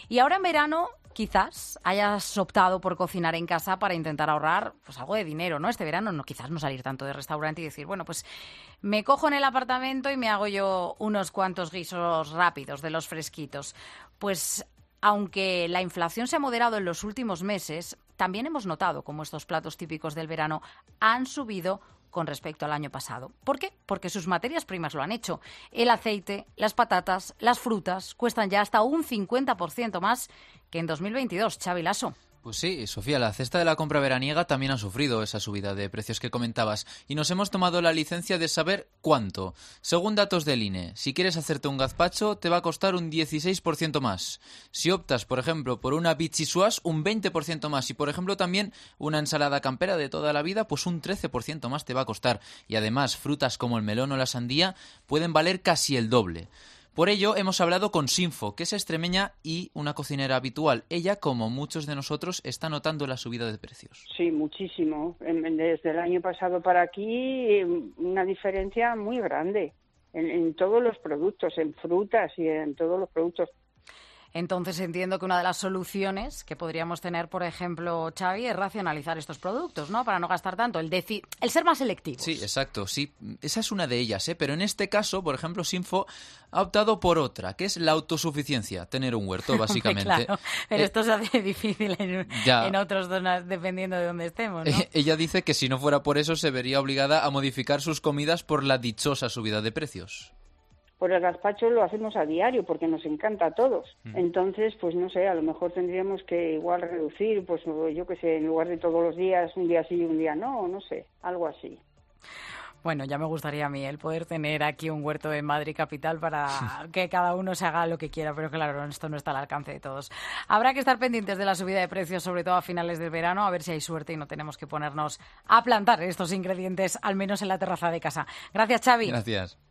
Y ahora en verano quizás hayas optado por cocinar en casa para intentar ahorrar pues algo de dinero, ¿no? Este verano quizás no salir tanto de restaurante y decir, bueno, pues me cojo en el apartamento y me hago yo unos cuantos guisos rápidos de los fresquitos. Pues aunque la inflación se ha moderado en los últimos meses, también hemos notado cómo estos platos típicos del verano han subido con respecto al año pasado. ¿Por qué? Porque sus materias primas lo han hecho. El aceite, las patatas, las frutas cuestan ya hasta un 50% más que en 2022. Xavi Lasso. Pues sí, Sofía, la cesta de la compra veraniega también ha sufrido esa subida de precios que comentabas y nos hemos tomado la licencia de saber cuánto. Según datos del INE, si quieres hacerte un gazpacho te va a costar un 16% más. Si optas, por ejemplo, por una bichisuas, un 20% más y, por ejemplo, también una ensalada campera de toda la vida, pues un 13% más te va a costar. Y además, frutas como el melón o la sandía pueden valer casi el doble. Por ello, hemos hablado con Sinfo, que es extremeña y una cocinera habitual. Ella, como muchos de nosotros, está notando la subida de precios. Sí, muchísimo. Desde el año pasado para aquí, una diferencia muy grande en todos los productos, en frutas y en todos los productos. Entonces entiendo que una de las soluciones que podríamos tener, por ejemplo, Xavi, es racionalizar estos productos, ¿no? Para no gastar tanto, el ser más selectivos. Sí, exacto, sí. Esa es una de ellas, ¿eh? Pero en este caso, por ejemplo, Sinfo ha optado por otra, que es la autosuficiencia, tener un huerto, básicamente. Claro, pero esto se hace difícil en otras zonas, dependiendo de dónde estemos, ¿no? Ella dice que si no fuera por eso, se vería obligada a modificar sus comidas por la dichosa subida de precios. Por el gazpacho lo hacemos a diario porque nos encanta a todos. Entonces, pues no sé, a lo mejor tendríamos que igual reducir, pues yo qué sé, en lugar de todos los días, un día sí y un día no sé, algo así. Bueno, ya me gustaría a mí el poder tener aquí un huerto en Madrid capital para que cada uno se haga lo que quiera, pero claro, esto no está al alcance de todos. Habrá que estar pendientes de la subida de precios, sobre todo a finales del verano, a ver si hay suerte y no tenemos que ponernos a plantar estos ingredientes, al menos en la terraza de casa. Gracias, Xavi. Gracias.